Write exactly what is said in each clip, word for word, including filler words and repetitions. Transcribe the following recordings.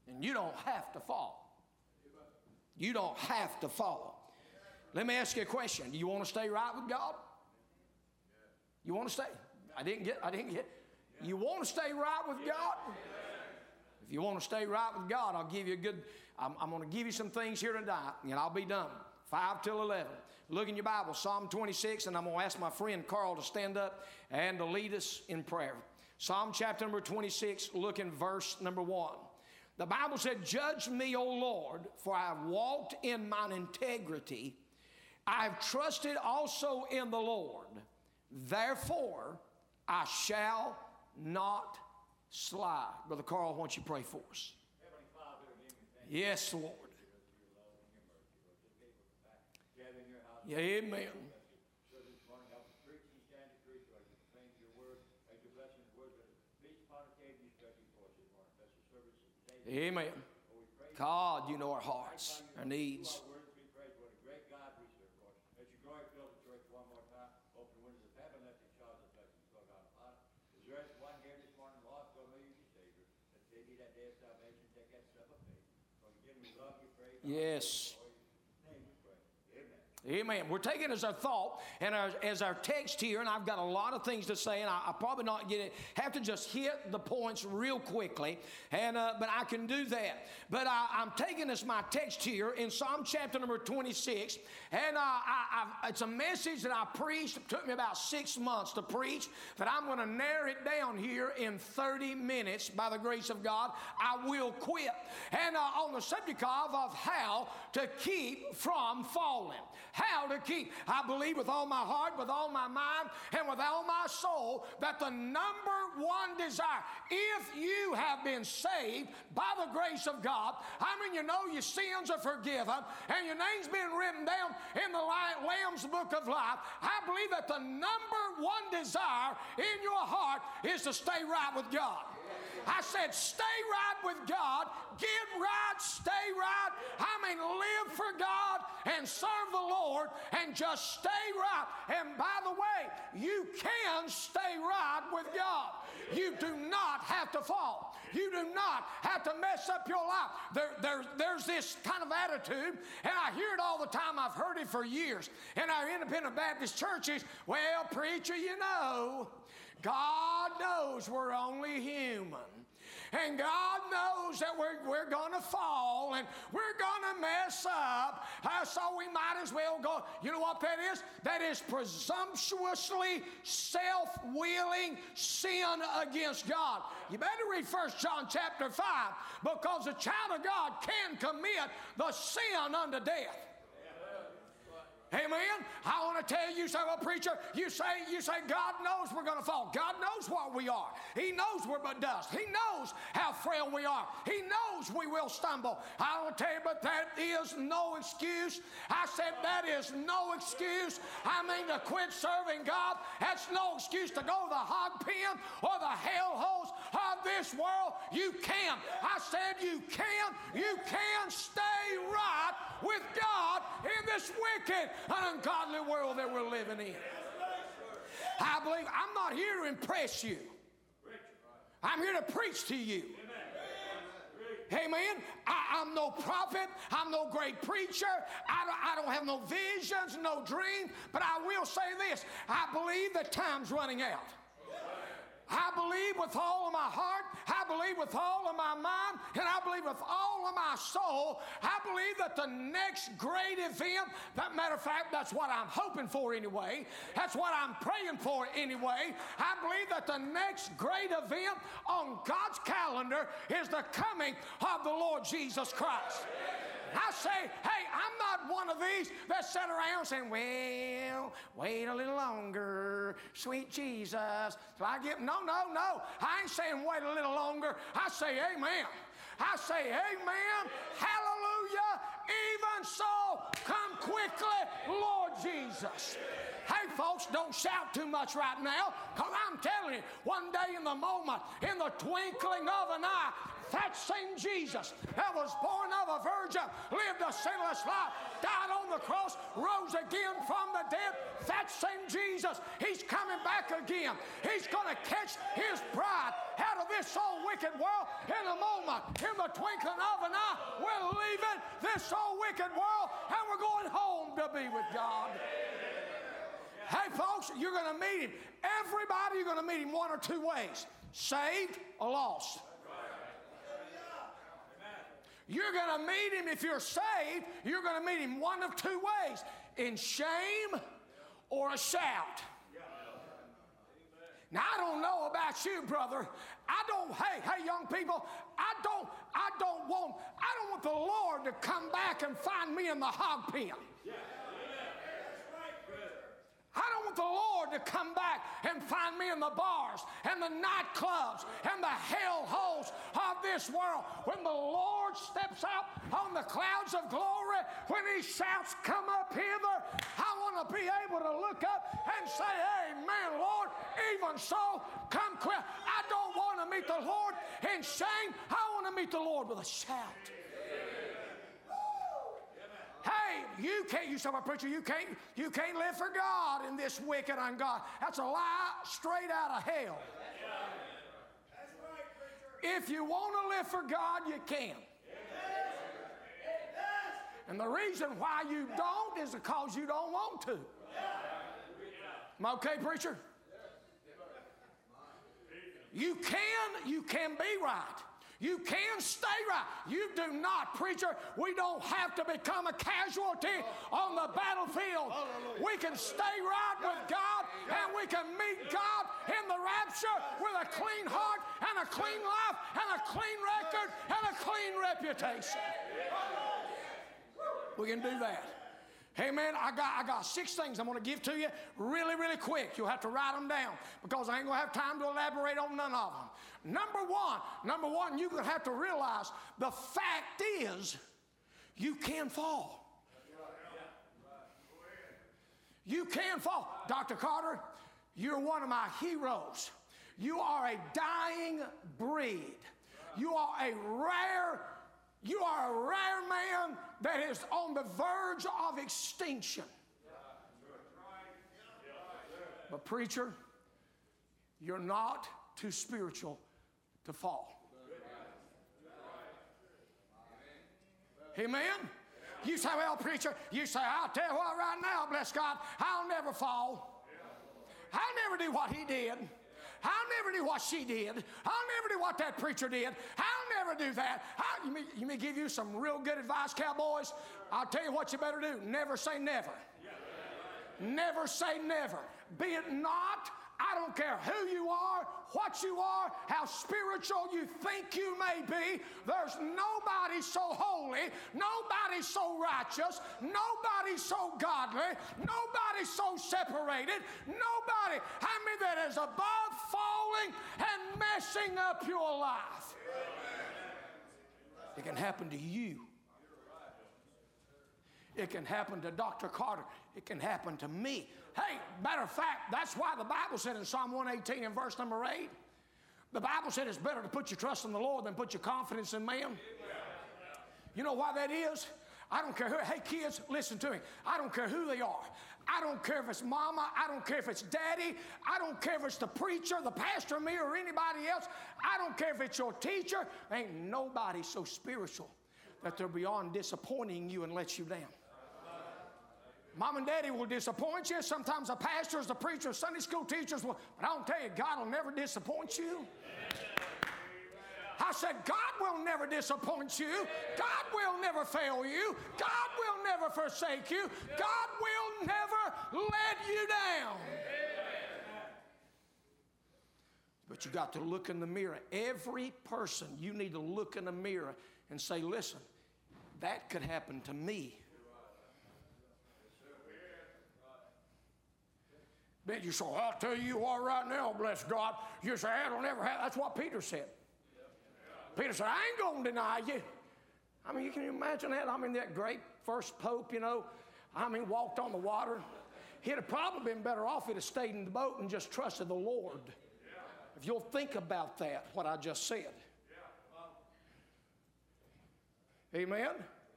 And you don't have to fall. You don't have to follow. Let me ask you a question. Do you want to stay right with God? You want to stay? I didn't get, I didn't get. You want to stay right with God? If you want to stay right with God, I'll give you a good, I'm, I'm going to give you some things here tonight, and I'll be done. five till eleven. Look in your Bible, Psalm twenty-six, and I'm going to ask my friend Carl to stand up and to lead us in prayer. Psalm chapter number twenty-six, look in verse number one. The Bible said, "Judge me, O Lord, for I have walked in mine integrity. I have trusted also in the Lord. Therefore, I shall not slide." Brother Carl, why don't you pray for us? Yes, Lord. Yeah, amen. Amen. God, you know our hearts, our needs. Yes. Amen. We're taking as our thought and our, as our text here, and I've got a lot of things to say, and I, I'll probably not get it, have to just hit the points real quickly, and uh, but I can do that. But I, I'm taking as my text here in Psalm chapter number twenty-six, and uh, I, I've, it's a message that I preached. It took me about six months to preach, but I'm going to narrow it down here in thirty minutes by the grace of God. I will quit. And uh, on the subject of, of how to keep from falling. How to keep. I believe with all my heart, with all my mind, and with all my soul that the number one desire, if you have been saved by the grace of God, I mean, you know your sins are forgiven and your name's been written down in the Lamb's book of life. I believe that the number one desire in your heart is to stay right with God. I said, stay right with God, get right, stay right. I mean, live for God and serve the Lord and just stay right. And by the way, you can stay right with God. You do not have to fall. You do not have to mess up your life. There, there, there's this kind of attitude, and I hear it all the time. I've heard it for years in our independent Baptist churches. Well, preacher, you know, God knows we're only human. And God knows that we're, we're going to fall and we're going to mess up. Uh, so we might as well go. You know what that is? That is presumptuously self-willing sin against God. You better read First John chapter five, because a child of God can commit the sin unto death. Amen. I want to tell you, say, well, preacher, you say, you say God knows we're going to fall. God knows what we are. He knows we're but dust. He knows how frail we are. He knows we will stumble. I want to tell you, but that is no excuse. I said that is no excuse. I mean, to quit serving God, that's no excuse to go to the hog pen or the hellholes of this world. You can. I said you can. You can stay right with God in this wicked, an ungodly world that we're living in. I believe I'm not here to impress you. I'm here to preach to you. Amen. I, I'm no prophet. I'm no great preacher. I don't, I don't have no visions, no dreams. But I will say this. I believe that time's running out. I believe with all of my heart, I believe with all of my mind, and I believe with all of my soul, I believe that the next great event, that matter of fact, that's what I'm hoping for anyway, that's what I'm praying for anyway, I believe that the next great event on God's calendar is the coming of the Lord Jesus Christ. I say, hey, I'm not one of these that sit around saying, well, wait a little longer, sweet Jesus, till I get, no, no, no. I ain't saying wait a little longer. I say amen. I say amen. Hallelujah. Even so, come quickly, Lord Jesus. Hey, folks, don't shout too much right now, because I'm telling you, one day in the moment, in the twinkling of an eye, That same Jesus that was born of a virgin, lived a sinless life, died on the cross, rose again from the dead. That same Jesus, he's coming back again. He's going to catch his bride out of this old wicked world in a moment. In the twinkling of an eye, we're leaving this old wicked world and we're going home to be with God. Hey, folks, you're going to meet him. Everybody, you're going to meet him one or two ways. Saved or lost. You're going to meet him, if you're saved, you're going to meet him one of two ways. In shame or a shout. Now, I don't know about you, brother. I don't, hey, hey, young people, I don't, I don't want, I don't want the Lord to come back and find me in the hog pen. I don't want the Lord to come back and find me in the bars and the nightclubs and the hell holes of this world. When the Lord steps out on the clouds of glory, when he shouts, come up hither, I want to be able to look up and say, amen, Lord, even so, come quick. I don't want to meet the Lord in shame. I want to meet the Lord with a shout. Hey, you can't, you say, my preacher, you can't, you can't live for God in this wicked ungodly. That's a lie straight out of hell. That's right, preacher. If you want to live for God, you can. And the reason why you don't is because you don't want to. Am I okay, preacher? You can, you can be right. You can stay right. You do not, preacher. We don't have to become a casualty on the battlefield. We can stay right with God, and we can meet God in the rapture with a clean heart and a clean life and a clean record and a clean reputation. We can do that. Hey, man, I got, I got six things I'm going to give to you really, really quick. You'll have to write them down because I ain't going to have time to elaborate on none of them. Number one, number one, you're going to have to realize the fact is you can fall. You can fall. Doctor Carter, you're one of my heroes. You are a dying breed. You are a rare You are a rare man that is on the verge of extinction. But preacher, you're not too spiritual to fall. Amen? You say, well, preacher, you say, I'll tell you what right now, bless God, I'll never fall. I'll never do what he did. I'll never do what she did. I'll never do what that preacher did. I'll never do that. I'll, you, may, you may give you some real good advice, cowboys. I'll tell you what you better do. Never say never. Never say never. Be it not, I don't care who you are, what you are, how spiritual you think you may be. There's nobody so holy, nobody so righteous, nobody so godly, nobody so separated, nobody, I mean, that is above falling and messing up your life. It can happen to you. It can happen to Doctor Carter. It can happen to me. Hey, matter of fact, that's why the Bible said in Psalm one eighteen and verse number eight, the Bible said it's better to put your trust in the Lord than put your confidence in man. You know why that is? I don't care who, hey kids, listen to me. I don't care who they are. I don't care if it's mama. I don't care if it's daddy. I don't care if it's the preacher, the pastor, me, or anybody else. I don't care if it's your teacher. Ain't nobody so spiritual that they're beyond disappointing you and let you down. Mom and daddy will disappoint you. Sometimes the pastors, the preachers, Sunday school teachers will. But I don't tell you, God will never disappoint you. I said, God will never disappoint you. God will never fail you. God will never forsake you. God will never let you down. But you got to look in the mirror. Every person, you need to look in the mirror and say, listen, that could happen to me. Then you say, I'll tell you what right now, bless God. You say, that'll never happen. That's what Peter said. Peter said, I ain't going to deny you. I mean, you can imagine that? I mean, that great first pope, you know, I mean, walked on the water. He'd have probably been better off if he'd have stayed in the boat and just trusted the Lord. If you'll think about that, what I just said. Amen?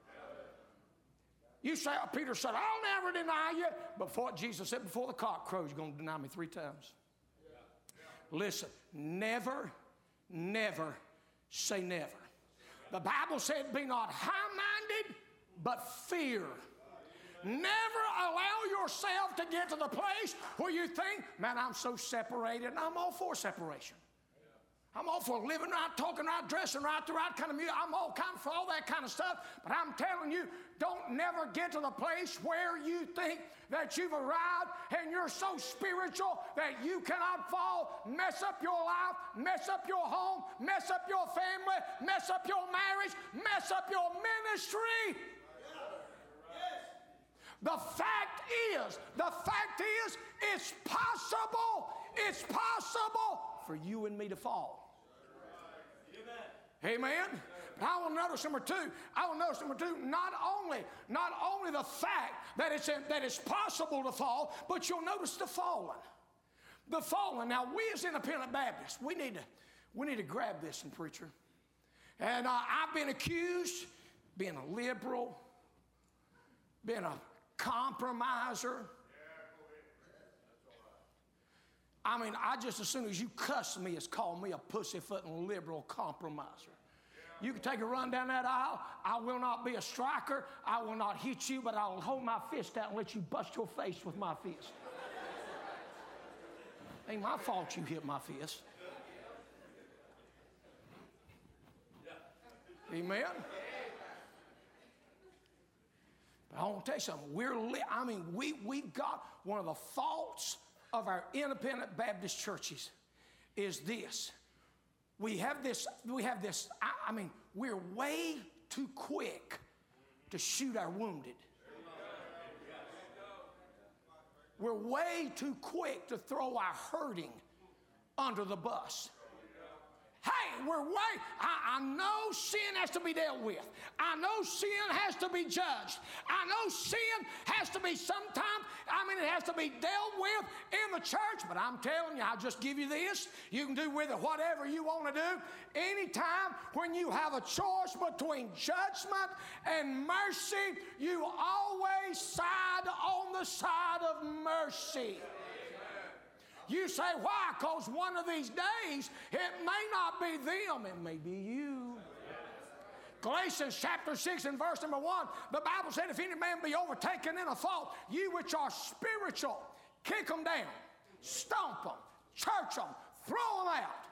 You say, Peter said, I'll never deny you. But before Jesus said, before the cock crows, you're going to deny me three times. Listen, never, never say never. The Bible said, be not high-minded, but fear. Never allow yourself to get to the place where you think, man, I'm so separated, and I'm all for separation. I'm all for living right, talking right, dressing right, the right kind of music. I'm all kind of for all that kind of stuff. But I'm telling you, don't never get to the place where you think that you've arrived and you're so spiritual that you cannot fall, mess up your life, mess up your home, mess up your family, mess up your marriage, mess up your ministry. The fact is, the fact is, it's possible, it's possible for you and me to fall. Amen. Amen. But I will notice number two, I will notice number two, not only, not only the fact that it's, that it's possible to fall, but you'll notice the fallen. The fallen. Now, we as independent Baptists, we need to, we need to grab this, and preacher. And uh, I've been accused of being a liberal, being a compromiser. I mean, I just as soon as you cuss me as call me a pussyfooting liberal compromiser. You can take a run down that aisle. I will not be a striker. I will not hit you, but I will hold my fist out and let you bust your face with my fist. Ain't my fault you hit my fist. Amen. But I want to tell you something. We're li- I mean, we we've got one of the faults of our independent Baptist churches is this. We have this, we have this, I, I mean, we're way too quick to shoot our wounded. We're way too quick to throw our hurting under the bus. Hey, we're way, I, I know sin has to be dealt with. I know sin has to be judged. I know sin has to be sometimes, I mean, it has to be dealt with in the church, but I'm telling you, I'll just give you this. You can do with it whatever you want to do. Anytime when you have a choice between judgment and mercy, you always side on the side of mercy. You say, why? Because one of these days, it may not be them, it may be you. Galatians chapter six and verse number one, the Bible said, if any man be overtaken in a fault, you which are spiritual, kick them down, stomp them, church them, throw them out.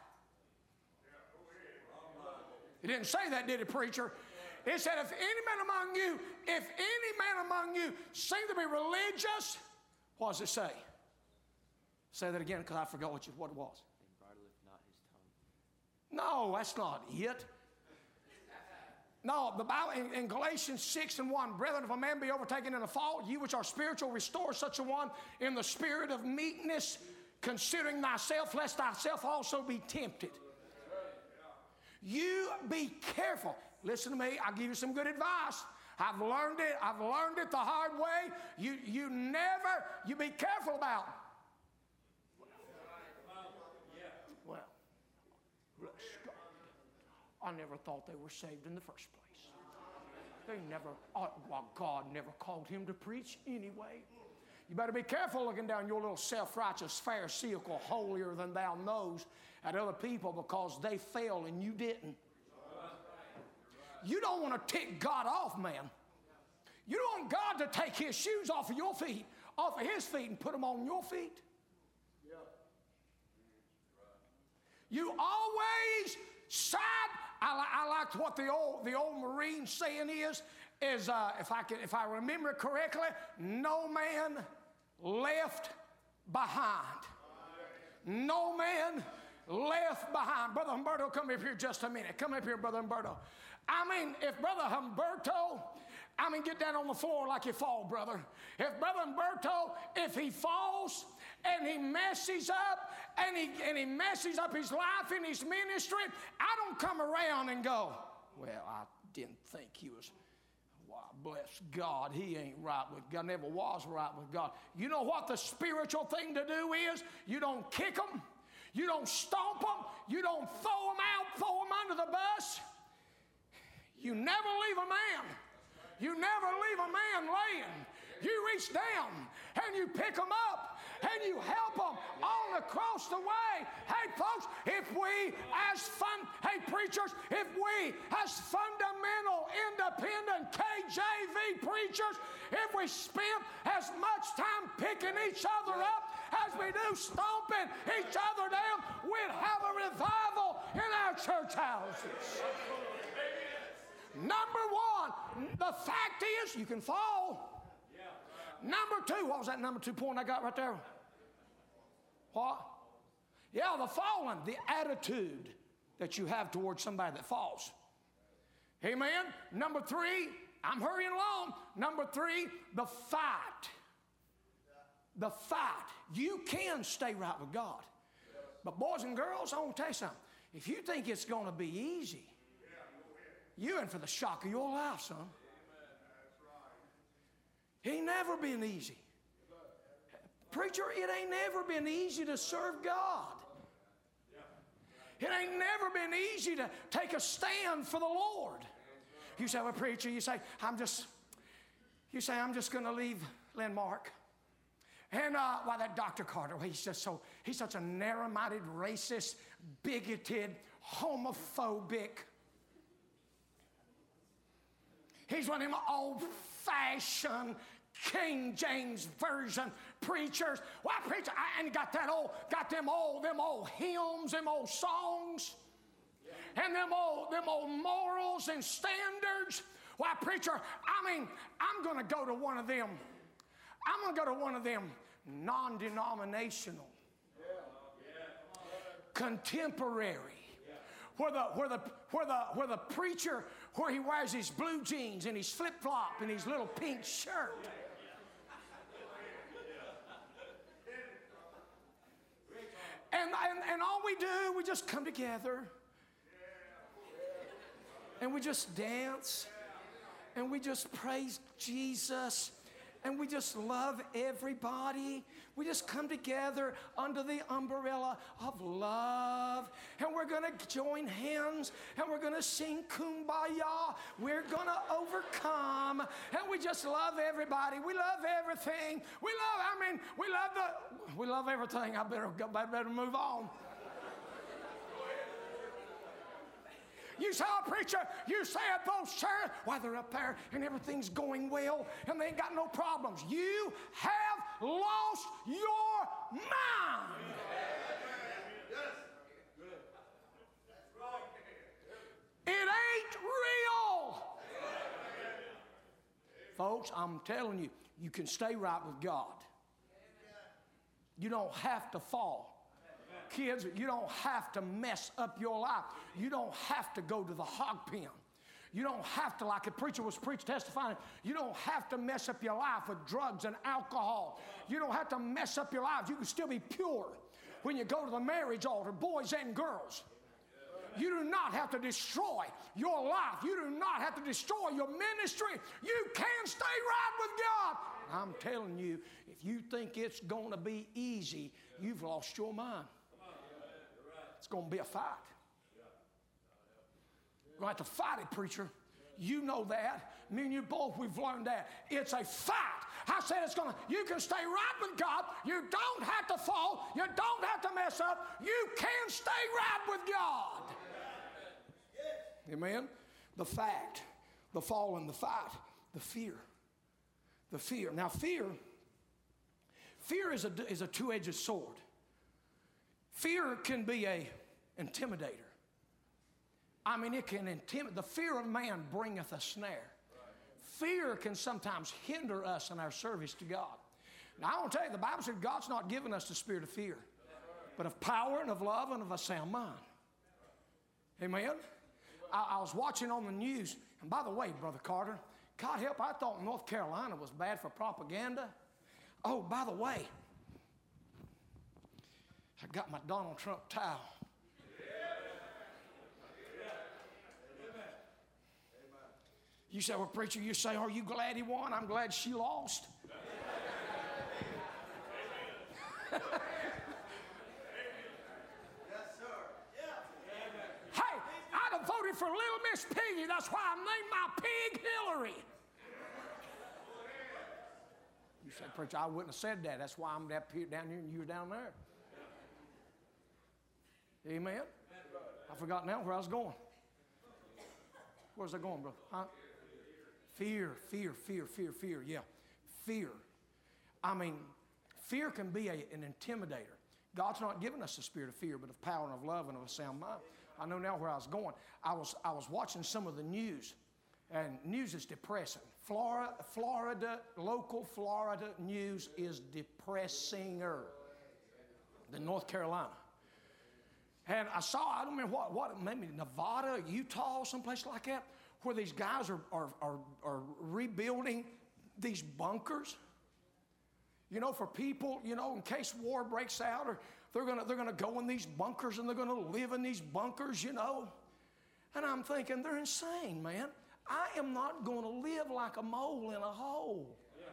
It didn't say that, did it, preacher? It said, if any man among you, if any man among you seem to be religious, what does it say? Say that again, because I forgot what, you, what it was. And bridleth not his tongue. No, that's not it. No, the Bible in, in Galatians six and one, brethren, if a man be overtaken in a fault, you which are spiritual, restore such a one in the spirit of meekness, considering thyself, lest thyself also be tempted. You be careful. Listen to me, I'll give you some good advice. I've learned it, I've learned it the hard way. You, you never, you be careful about it. I never thought they were saved in the first place. They never, oh, well, God never called him to preach anyway. You better be careful looking down your little self-righteous Pharisaical holier than thou nose at other people because they fell and you didn't. You don't want to tick God off, man. You don't want God to take his shoes off of your feet, off of his feet and put them on your feet. You always side. I, li- I liked what the old the old Marine saying is, is uh, if I can, if I remember it correctly, no man left behind. No man left behind. Brother Humberto, come up here just a minute. Come up here, Brother Humberto. I mean, if Brother Humberto, I mean, get down on the floor like you fall, brother. If Brother Humberto, if he falls and he messes up, and he, and he messes up his life and his ministry, I don't come around and go, well, I didn't think he was, well, bless God, he ain't right with God, never was right with God. You know what the spiritual thing to do is? You don't kick them, you don't stomp them, you don't throw them out, throw them under the bus. You never leave a man. You never leave a man laying. You reach down and you pick them up and you help them all across the way. Hey, folks, if we as fun, hey, preachers, if we as fundamental, independent K J V preachers, if we spent as much time picking each other up as we do stomping each other down, we'd have a revival in our church houses. Number one, the fact is you can fall. Number two, what was that number two point I got right there? What? Yeah, the falling, the attitude that you have towards somebody that falls. Amen? Number three, I'm hurrying along. Number three, the fight. The fight. You can stay right with God. But boys and girls, I want to tell you something. If you think it's going to be easy, you're in for the shock of your life, son. It ain't never been easy. Preacher, it ain't never been easy to serve God. It ain't never been easy to take a stand for the Lord. You say, well, preacher, you say, I'm just, you say, I'm just going to leave Landmark. And, uh, why, that Doctor Carter, well, he's just so, he's such a narrow-minded, racist, bigoted, homophobic. He's one of them old-fashioned King James Version preachers. Why, preacher? I ain't got that old, got them old, them old hymns, them old songs, and them old, them old morals and standards. Why, preacher? I mean, I'm going to go to one of them. I'm going to go to one of them non-denominational, contemporary. Where the, where, the, where, the, where the preacher, where he wears his blue jeans and his flip-flop and his little pink shirt. And, and, and all we do, we just come together and we just dance and we just praise Jesus. And we just love everybody. We just come together under the umbrella of love. And we're going to join hands. And we're going to sing Kumbaya. We're going to overcome. And we just love everybody. We love everything. We love, I mean, we love the, we love everything. I better, I better move on. You saw a preacher, you say at those chairs, why, they're up there and everything's going well and they ain't got no problems. You have lost your mind. It ain't real. Folks, I'm telling you, you can stay right with God. You don't have to fall. Kids, you don't have to mess up your life. You don't have to go to the hog pen. You don't have to, like a preacher was preached testifying, you don't have to mess up your life with drugs and alcohol. You don't have to mess up your lives. You can still be pure when you go to the marriage altar, boys and girls. You do not have to destroy your life. You do not have to destroy your ministry. You can stay right with God. I'm telling you, if you think it's going to be easy, you've lost your mind. It's going to be a fight. You're going to have to fight it, preacher. You know that. Me and you both, we've learned that. It's a fight. I said it's going to, you can stay right with God. You don't have to fall. You don't have to mess up. You can stay right with God. Amen? The fact, the fall and the fight, the fear. The fear. Now, fear, fear is a, is a two-edged sword. Fear can be a intimidator. I mean, it can intimidate. The fear of man bringeth a snare. Fear can sometimes hinder us in our service to God. Now, I want to tell you, the Bible said God's not given us the spirit of fear, but of power and of love and of a sound mind. Amen? I, I was watching on the news, and by the way, Brother Carter, God help, I thought North Carolina was bad for propaganda. Oh, by the way, I got my Donald Trump towel. You say, well, preacher, you say, are you glad he won? I'm glad she lost. Hey, I'd have voted for Little Miss Piggy. That's why I named my pig Hillary. You say, preacher, I wouldn't have said that. That's why I'm down here and you're down there. Amen. I forgot now where I was going. Where's I going, brother? Huh? Fear, fear, fear, fear, fear. Yeah, fear. I mean, fear can be a, an intimidator. God's not given us the spirit of fear, but of power and of love and of a sound mind. I know now where I was going. I was, I was watching some of the news, and news is depressing. Florida, Florida, local Florida news is depressinger than North Carolina. And I saw, I don't remember what, what maybe Nevada, Utah, someplace like that, where these guys are, are, are, are rebuilding these bunkers. You know, for people, you know, in case war breaks out, or they're gonna they're gonna go in these bunkers and they're gonna live in these bunkers, you know. And I'm thinking, they're insane, man. I am not gonna live like a mole in a hole.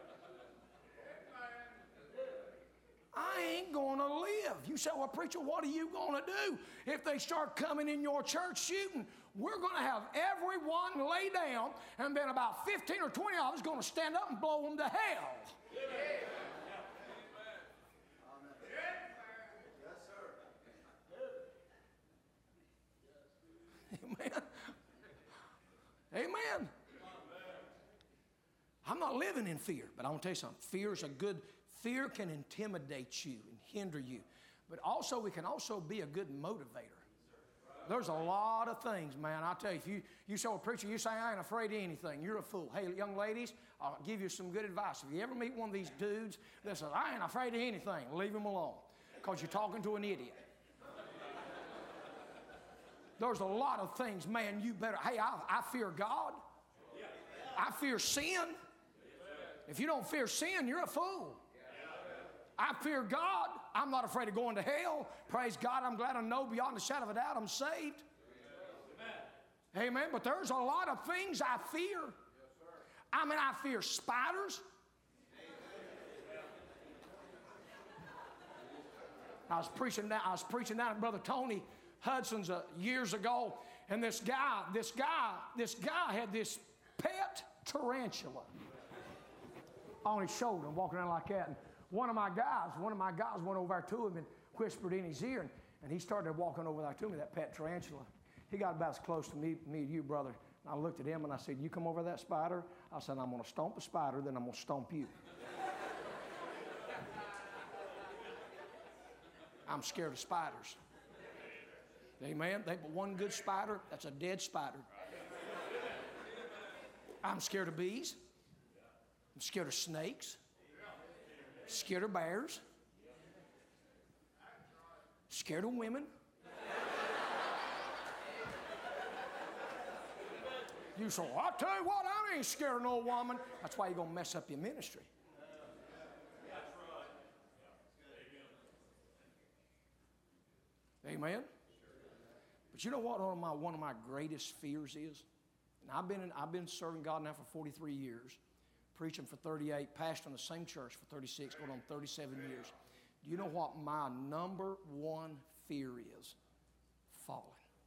I ain't gonna live. You say, well, preacher, what are you gonna do if they start coming in your church shooting? We're gonna have everyone lay down, and then about fifteen or twenty of us gonna stand up and blow them to hell. Amen. Amen. I'm not living in fear, but I want to tell you something. Fear is a good, fear can intimidate you and hinder you, but also it can also be a good motivator. There's a lot of things, man. I tell you, if you, you say, well, preacher, you say I ain't afraid of anything, you're a fool. Hey, young ladies, I'll give you some good advice. If you ever meet one of these dudes that says, I ain't afraid of anything, leave him alone, because you're talking to an idiot. There's a lot of things, man, you better, hey, I, I fear God. I fear sin. If you don't fear sin, you're a fool. I fear God. I'm not afraid of going to hell. Praise God, I'm glad I know beyond a shadow of a doubt I'm saved. Amen. Amen. But there's a lot of things I fear. I mean, I fear spiders. I was preaching down, I was preaching down at Brother Tony Hudson's uh, years ago, and this guy, this guy, this guy had this pet tarantula on his shoulder and walking around like that. And one of my guys, one of my guys went over there to him and whispered in his ear, and, and he started walking over there to me, that pet tarantula. He got about as close to me, me and you, brother. And I looked at him and I said, you come over that spider? I said, I'm going to stomp the spider, then I'm going to stomp you. I'm scared of spiders. Amen. They but one good spider, that's a dead spider. I'm scared of bees. I'm scared of snakes. Scared of bears. Scared of women. You say, well, I'll tell you what, I ain't scared of no woman. That's why you're going to mess up your ministry. Amen. But you know what one of my, one of my greatest fears is? And I've been, in, I've been serving God now for forty-three years, preaching for thirty-eight, pastoring the same church for thirty-six, going on thirty-seven years. Do you know what my number one fear is? Falling.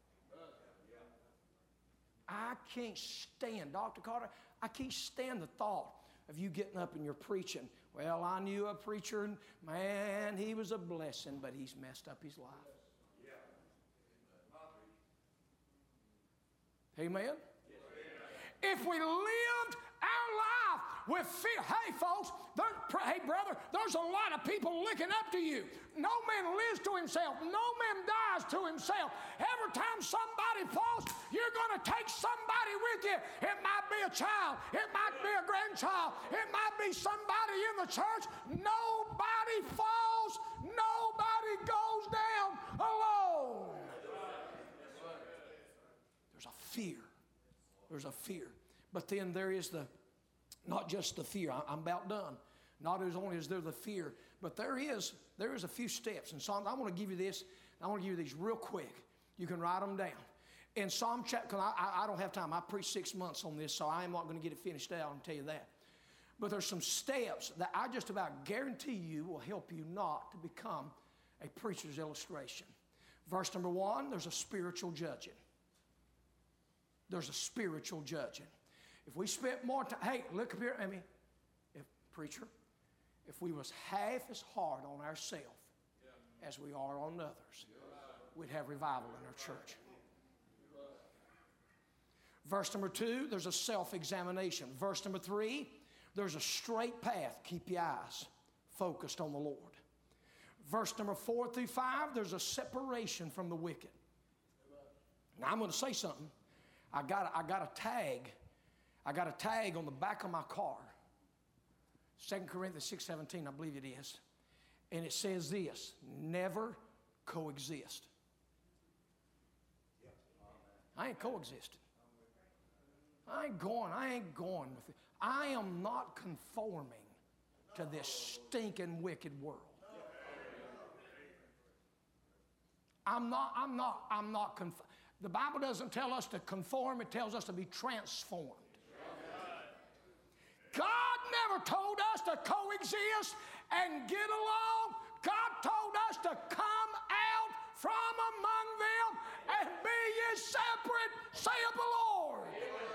I can't stand, Doctor Carter, I can't stand the thought of you getting up and you're preaching. Well, I knew a preacher, and man, he was a blessing, but he's messed up his life. Amen? If we lived our life with fear, hey folks, there, hey brother, there's a lot of people looking up to you. No man lives to himself. No man dies to himself. Every time somebody falls, you're going to take somebody with you. It might be a child. It might be a grandchild. It might be somebody in the church. Nobody falls. Nobody goes down alone. There's a fear. There's a fear. But then there is the, not just the fear. I'm about done. Not as only is there the fear, but there is, there is a few steps. In Psalms, I want to give you this. I want to give you these real quick. You can write them down. In Psalm chapter, because I, I don't have time. I preached six months on this, so I am not going to get it finished out and tell you that. But there's some steps that I just about guarantee you will help you not to become a preacher's illustration. Verse number one, there's a spiritual judging. there's a spiritual judging. If we spent more time, hey, look up here, I mean, if, preacher, if we was half as hard on ourselves as we are on others, we'd have revival in our church. Verse number two, there's a self-examination. Verse number three, there's a straight path. Keep your eyes focused on the Lord. Verse number four through five, there's a separation from the wicked. Now I'm going to say something. I got, I got a tag. I got a tag on the back of my car. Second Corinthians six seventeen, I believe it is. And it says this, never coexist. I ain't coexisting. I ain't going, I ain't going with it. I am not conforming to this stinking wicked world. I'm not, I'm not, I'm not conform. The Bible doesn't tell us to conform, it tells us to be transformed. God never told us to coexist and get along. God told us to come out from among them and be ye separate, saith the Lord.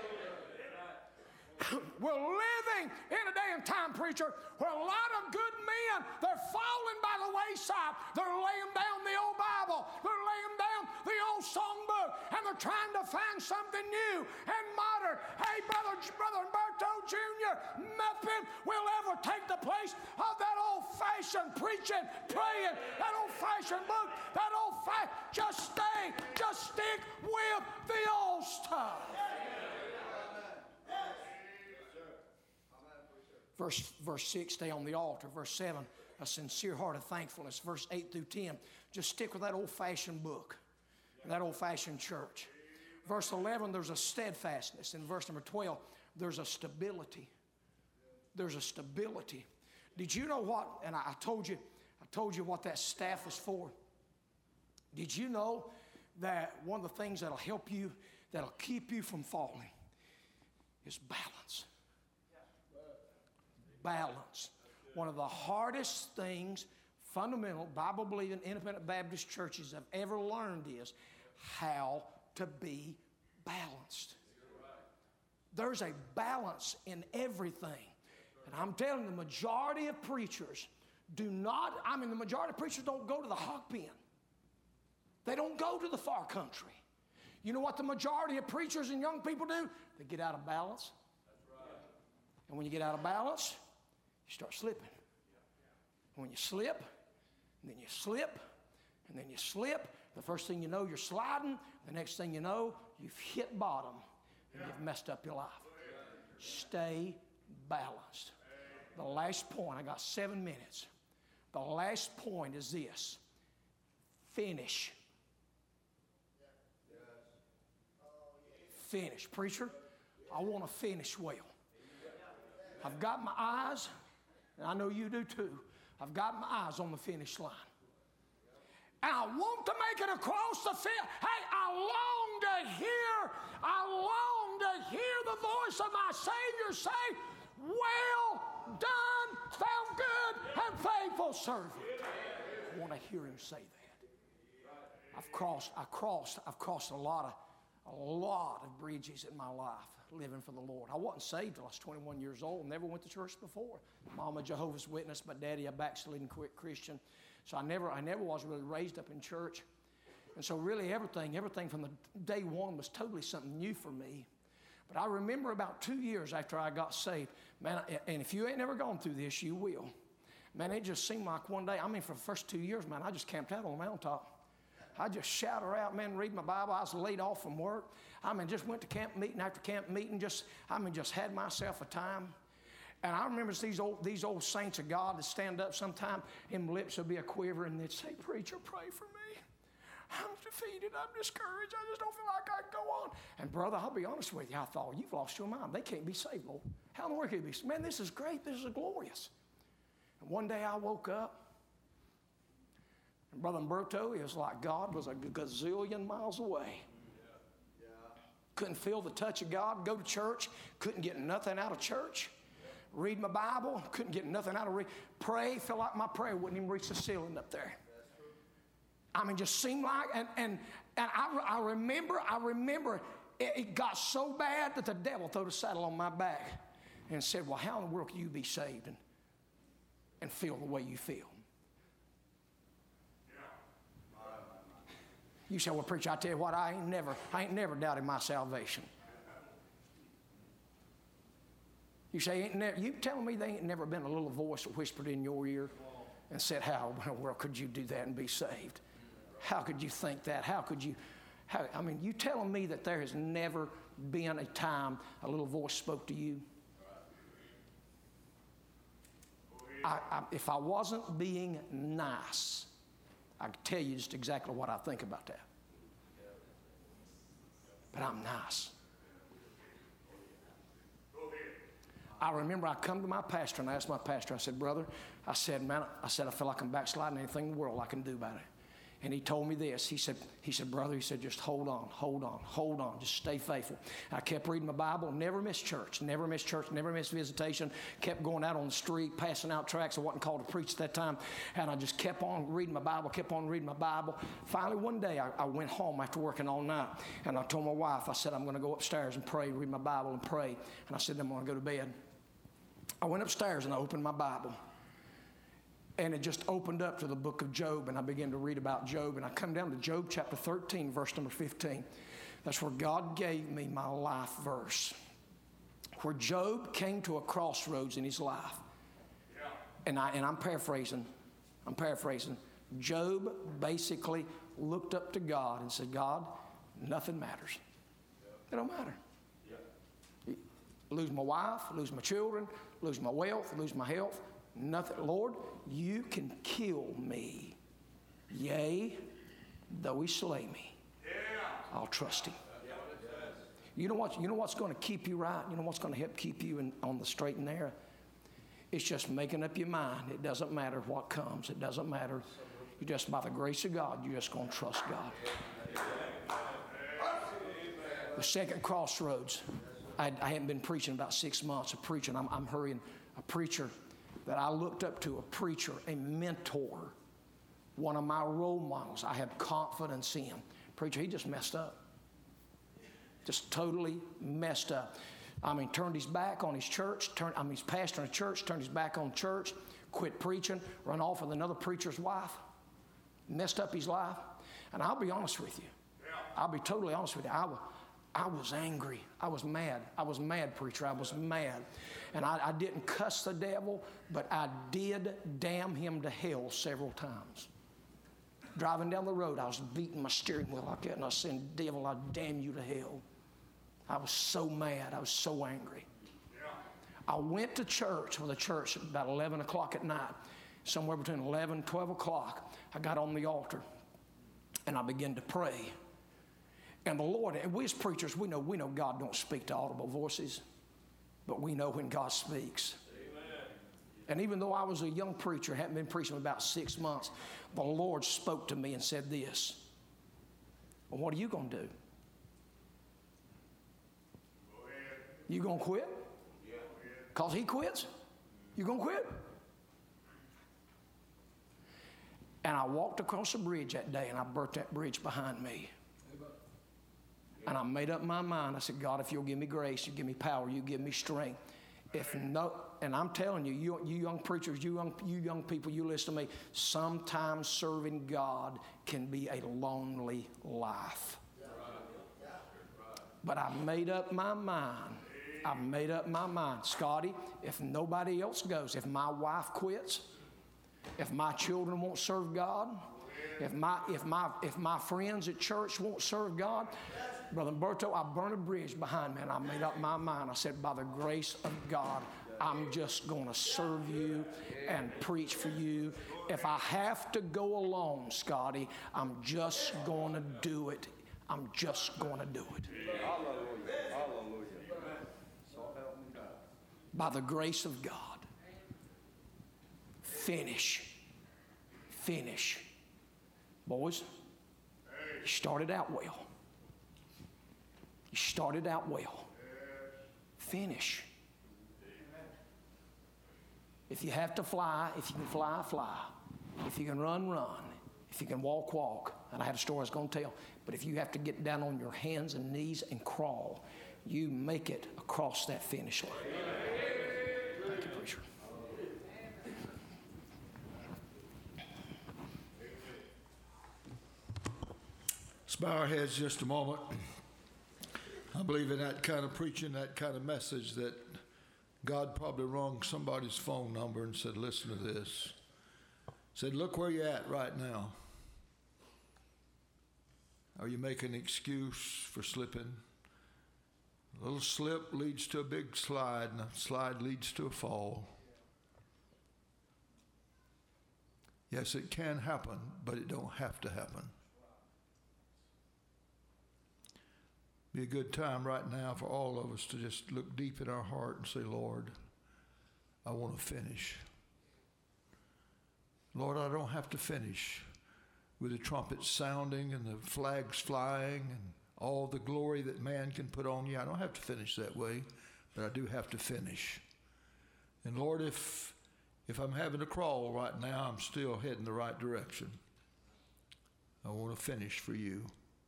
We're living in a day and time, preacher, where a lot of good men, they're falling by the wayside. They're laying down the old Bible. They're laying down the old songbook. And they're trying to find something new and modern. Hey, brother, brother Humberto Junior, nothing will ever take the place of that old-fashioned preaching, praying, that old-fashioned book, that old-fashioned, just stay, just stick with the old stuff. Verse, verse six, stay on the altar. Verse seven, a sincere heart of thankfulness. Verse eight through ten, just stick with that old-fashioned book, that old-fashioned church. Verse eleven, there's a steadfastness. In verse number twelve, there's a stability. There's a stability. Did you know what, and I, I told you, I told you what that staff is for. Did you know that one of the things that'll help you, that'll keep you from falling, is balance? Balance. One of the hardest things, fundamental, Bible-believing, independent Baptist churches have ever learned is how to be balanced. There's a balance in everything. And I'm telling you, the majority of preachers do not, I mean, the majority of preachers don't go to the hog pen. They don't go to the far country. You know what the majority of preachers and young people do? They get out of balance. And when you get out of balance, you start slipping. And when you slip, and then you slip, and then you slip, the first thing you know, you're sliding. The next thing you know, you've hit bottom, and you've messed up your life. Stay balanced. The last point, I got seven minutes. The last point is this. Finish. Finish. Preacher, I want to finish well. I've got my eyes, and I know you do too, I've got my eyes on the finish line. And I want to make it across the field. Hey, I long to hear, I long to hear the voice of my Savior say, well done, thou good and faithful servant. I want to hear him say that. I've crossed, I crossed, I've crossed a lot of, a lot of bridges in my life living for the Lord. I wasn't saved till I was twenty-one years old, never went to church before. Mom a Jehovah's Witness, but Daddy a backsliding Christian. So I never, I never was really raised up in church. And so really everything, everything from the day one was totally something new for me. But I remember about two years after I got saved, man, and if you ain't never gone through this, you will. Man, it just seemed like one day, I mean for the first two years, man, I just camped out on the mountaintop. I just shout her out, man, read my Bible. I was laid off from work. I mean, just went to camp meeting after camp meeting, just, I mean, just had myself a time. And I remember these old, these old saints of God that stand up sometime, and lips would be a quiver, and they'd say, preacher, pray for me. I'm defeated, I'm discouraged, I just don't feel like I can go on. And brother, I'll be honest with you, I thought, you've lost your mind. They can't be saved, Lord. How in the world can they be? Man, this is great, this is glorious. And one day I woke up, and Brother Humberto, it was like God was a gazillion miles away. Yeah. Yeah. Couldn't feel the touch of God, go to church, couldn't get nothing out of church. Read my Bible, couldn't get nothing out of read. Pray, felt like my prayer wouldn't even reach the ceiling up there. I mean, just seemed like, and and and I, I remember, I remember it, it got so bad that the devil threw the saddle on my back and said, well, how in the world can you be saved and, and feel the way you feel? You say, well, preacher, I tell you what, I ain't never, I ain't never doubted my salvation. You say, ain't never, you telling me there ain't never been a little voice that whispered in your ear and said, how in the world could you do that and be saved? How could you think that? How could you, how, I mean, you telling me that there has never been a time a little voice spoke to you? I, I, if I wasn't being nice, I could tell you just exactly what I think about that. But I'm nice. I remember I come to my pastor and I asked my pastor, I said, brother, I said, man, I said, I feel like I'm backsliding. Anything in the world I can do about it. And he told me this. He said, he said, brother, he said, just hold on, hold on, hold on. Just stay faithful. I kept reading my Bible, never missed church, never missed church, never missed visitation, kept going out on the street, passing out tracts. I wasn't called to preach at that time. And I just kept on reading my Bible, kept on reading my Bible. Finally, one day, I, I went home after working all night. And I told my wife, I said, I'm going to go upstairs and pray, read my Bible and pray. And I said, then I'm going to go to bed. I went upstairs and I opened my Bible. And it just opened up to the book of Job, and I began to read about Job. And I come down to Job chapter thirteen, verse number fifteen. That's where God gave me my life verse. Where Job came to a crossroads in his life. Yeah. And, I, and I'm paraphrasing. I'm paraphrasing. Job basically looked up to God and said, God, nothing matters. Yeah. It don't matter. Yeah. Lose my wife, lose my children, lose my wealth, lose my health. Nothing. Lord, you can kill me. Yea, though he slay me, I'll trust him. You know what? You know what's going to keep you right? You know what's going to help keep you in, on the straight and narrow? It's just making up your mind. It doesn't matter what comes. It doesn't matter. You just, by the grace of God, you're just going to trust God. The second crossroads. I, I hadn't been preaching about six months of preaching. I'm, I'm hurrying. A preacher that I looked up to, a preacher, a mentor, one of my role models. I have confidence in. Preacher, he just messed up. Just totally messed up. I mean, turned his back on his church. Turned, I mean, he's pastoring a church, turned his back on church, quit preaching, run off with another preacher's wife, messed up his life. And I'll be honest with you. I'll be totally honest with you. I was, I was angry. I was mad. I was mad, preacher. I was mad. And I, I didn't cuss the devil, but I did damn him to hell several times. Driving down the road, I was beating my steering wheel like that, and I said, devil, I damn you to hell. I was so mad. I was so angry. I went to church with a church at about eleven o'clock at night, somewhere between eleven and twelve o'clock. I got on the altar, and I began to pray. And the Lord, and we as preachers, we know, we know God don't speak to audible voices, but we know when God speaks. Amen. And even though I was a young preacher, hadn't been preaching about six months, the Lord spoke to me and said this. Well, what are you going to do? Go ahead. You going to quit? Yeah. Because he quits? You going to quit? And I walked across the bridge that day, and I burnt that bridge behind me. And I made up my mind. I said, God, if you'll give me grace, you give me power, you give me strength. If no, and I'm telling you, you, you young preachers, you young, you young people, you listen to me, sometimes serving God can be a lonely life. But I made up my mind. I made up my mind. Scotty, if nobody else goes, if my wife quits, if my children won't serve God, if my, if my, if my friends at church won't serve God, Brother Berto, I burned a bridge behind me, and I made up my mind. I said, by the grace of God, I'm just going to serve you and preach for you. If I have to go alone, Scotty, I'm just going to do it. I'm just going to do it. By the grace of God. Finish. Finish. Boys, you started out well. You started out well. Finish. If you have to fly, if you can fly, fly. If you can run, run. If you can walk, walk. And I had a story I was going to tell. But if you have to get down on your hands and knees and crawl, you make it across that finish line. Thank you, preacher. Let's bow our heads just a moment. I believe in that kind of preaching, that kind of message, that God probably rung somebody's phone number and said, listen to this. Said, look where you're at right now. Are you making an excuse for slipping? A little slip leads to a big slide, and a slide leads to a fall. Yes, it can happen, but it don't have to happen. Be a good time right now for all of us to just look deep in our heart and say, Lord, I want to finish. Lord, I don't have to finish with the trumpets sounding and the flags flying and all the glory that man can put on you. I don't have to finish that way, but I do have to finish. And Lord, if if I'm having to crawl right now, I'm still heading the right direction. I want to finish for you.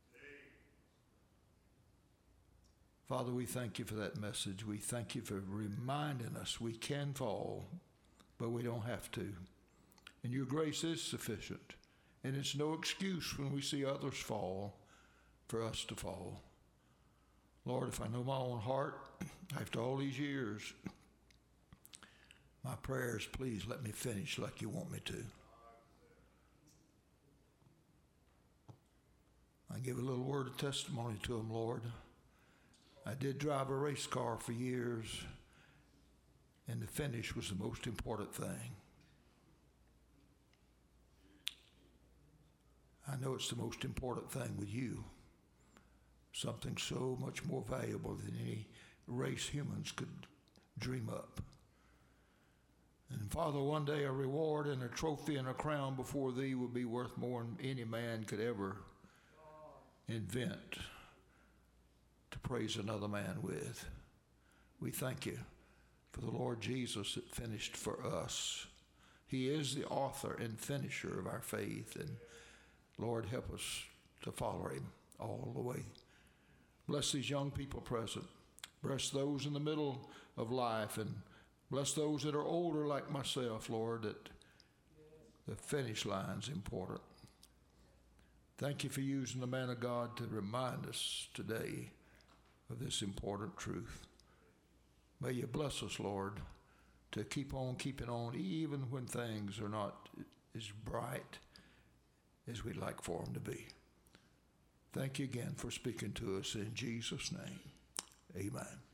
Father, we thank you for that message. We thank you for reminding us we can fall, but we don't have to. And your grace is sufficient. And it's no excuse when we see others fall for us to fall. Lord, if I know my own heart, after all these years, my prayer is, please let me finish like you want me to. I give a little word of testimony to him, Lord. I did drive a race car for years, and the finish was the most important thing. I know it's the most important thing with you. Something so much more valuable than any race humans could dream up. And Father, one day a reward and a trophy and a crown before thee will be worth more than any man could ever invent to praise another man with. We thank you for the Lord Jesus that finished for us. He is the author and finisher of our faith, and Lord, help us to follow him all the way. Bless these young people present. Bless those in the middle of life, and bless those that are older like myself, Lord, that the finish line's important. Thank you for using the man of God to remind us today of this important truth. May you bless us, Lord, to keep on keeping on even when things are not as bright as we'd like for them to be. Thank you again for speaking to us in Jesus' name. Amen.